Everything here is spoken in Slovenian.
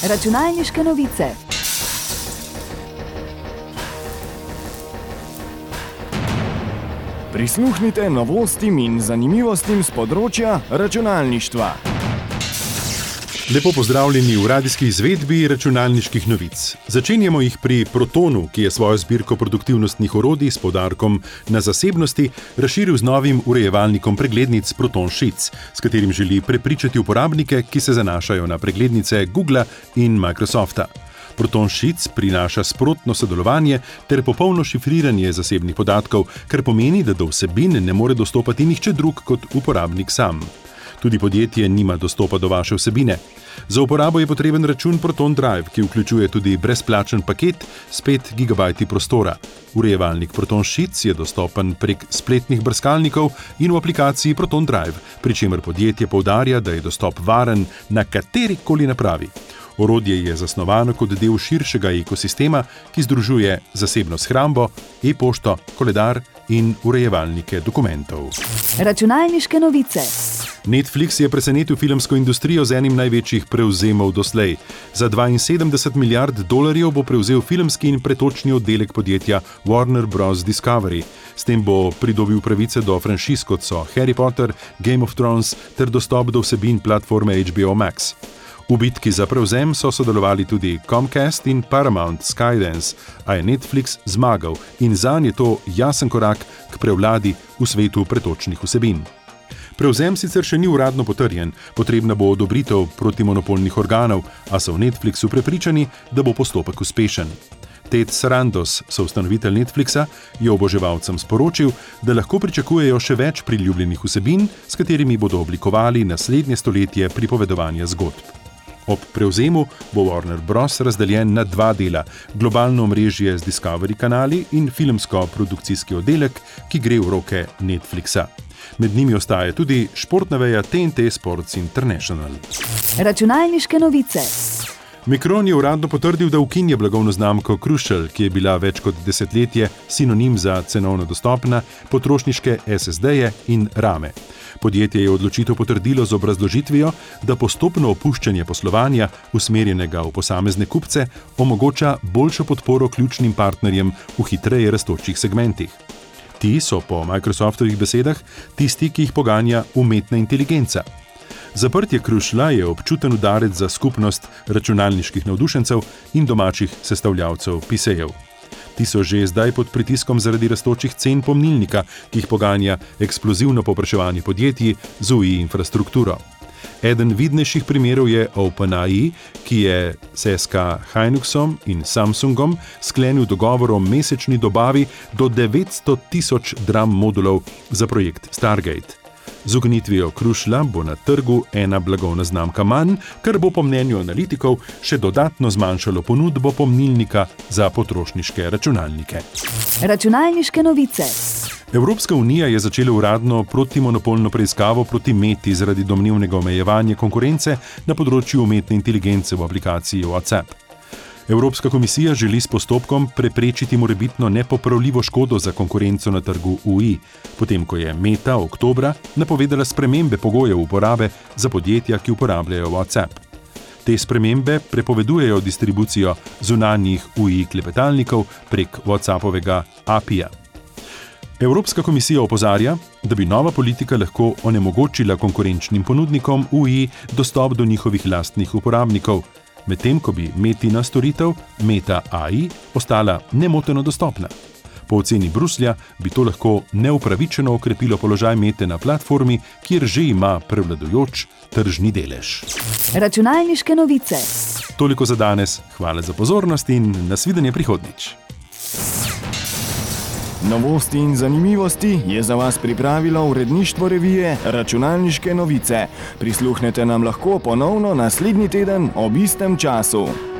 Računalniške novice. Prisluhnite novostim in zanimivostim z področja računalništva. Lepo pozdravljeni v radijski izvedbi računalniških novic. Začenjamo jih pri Protonu, ki je svojo zbirko produktivnostnih orodij s poudarkom na zasebnosti razširil z novim urejevalnikom preglednic Proton Sheets, s katerim želi prepričati uporabnike, ki se zanašajo na preglednice Googla in Microsofta. Proton Sheets prinaša sprotno sodelovanje ter popolno šifriranje zasebnih podatkov, kar pomeni, da do vsebin ne more dostopati nihče drug kot uporabnik sam. Tudi podjetje nima dostopa do vaše vsebine. Za uporabo je potreben račun Proton Drive, ki vključuje tudi brezplačen paket s 5 GB prostora. Urejevalnik Proton Sheets je dostopen prek spletnih brskalnikov in v aplikaciji Proton Drive, pri čemer podjetje poudarja, da je dostop varen na katerikoli napravi. Orodje je zasnovano kot del širšega ekosistema, ki združuje zasebno shrambo, e-pošto, koledar in urejevalnike dokumentov. Računalniške novice. Netflix je presenetil filmsko industrijo z enim največjih prevzemov doslej. Za 72 milijard dolarjev bo prevzel filmski in pretočni oddelek podjetja Warner Bros. Discovery. S tem bo pridobil pravice do franšiz, kot so Harry Potter, Game of Thrones ter dostop do vsebin platforme HBO Max. V bitki za prevzem so sodelovali tudi Comcast in Paramount Skydance, a je Netflix zmagal in zanj je to jasen korak k prevladi v svetu pretočnih vsebin. Prevzem sicer še ni uradno potrjen, potrebna bo odobritev protimonopolnih organov, a so v Netflixu prepričani, da bo postopek uspešen. Ted Sarandos, soustanovitelj Netflixa, je oboževalcem sporočil, da lahko pričakujejo še več priljubljenih vsebin, s katerimi bodo oblikovali naslednje stoletje pripovedovanja zgodb. Ob prevzemu bo Warner Bros. Razdeljen na 2 dela, globalno omrežje z Discovery kanali in filmsko-produkcijski oddelek, ki gre v roke Netflixa. Med njimi ostaja tudi športna veja TNT Sports International. Računalniške novice. Micron je uradno potrdil, da ukinja blagovno znamko Crucial, ki je bila več kot desetletje sinonim za cenovno dostopna potrošniške SSD-je in rame. Podjetje je odločitev potrdilo z obrazložitvijo, da postopno opuščanje poslovanja, usmerjenega v posamezne kupce, omogoča boljšo podporo ključnim partnerjem v hitreje rastočih segmentih. Ti so po Microsoftovih besedah tisti, ki jih poganja umetna inteligenca. Zaprtje Cruciala je občuten udarec za skupnost računalniških navdušencev in domačih sestavljavcev PC-jev. Ti so že zdaj pod pritiskom zaradi rastočih cen pomnilnika, ki jih poganja eksplozivno povpraševanje podjetij z UI infrastrukturo. Eden vidnejših primerov je OpenAI, ki je s SK Hynixom in Samsungom sklenil dogovor o mesečni dobavi do 900.000 DRAM modulov za projekt Stargate. Z ukinitvijo Cruciala bo na trgu ena blagovna znamka manj, kar bo po mnenju analitikov še dodatno zmanjšalo ponudbo pomnilnika za potrošniške računalnike. Računalniške novice. Evropska unija je začela uradno protimonopolno preiskavo proti Meti zaradi domnevnega omejevanja konkurence na področju umetne inteligence v aplikaciji WhatsApp. Evropska komisija želi s postopkom preprečiti morebitno nepopravljivo škodo za konkurenco na trgu UI, potem ko je Meta oktobra napovedala spremembe pogojev uporabe za podjetja, ki uporabljajo WhatsApp. Te spremembe prepovedujejo distribucijo zunanjih UI klepetalnikov prek WhatsAppovega API-ja. Evropska komisija opozarja, da bi nova politika lahko onemogočila konkurenčnim ponudnikom UI dostop do njihovih lastnih uporabnikov, medtem ko bi Metina storitev Meta AI ostala nemoteno dostopna. Po oceni Bruslja bi to lahko neupravičeno okrepilo položaj Mete na platformi, kjer že ima prevladujoč tržni delež. Računalniške novice. Toliko za danes, hvala za pozornost in nasvidenje prihodnjič. Novosti in zanimivosti je za vas pripravilo uredništvo revije Računalniške novice. Prisluhnete nam lahko ponovno naslednji teden ob istem času.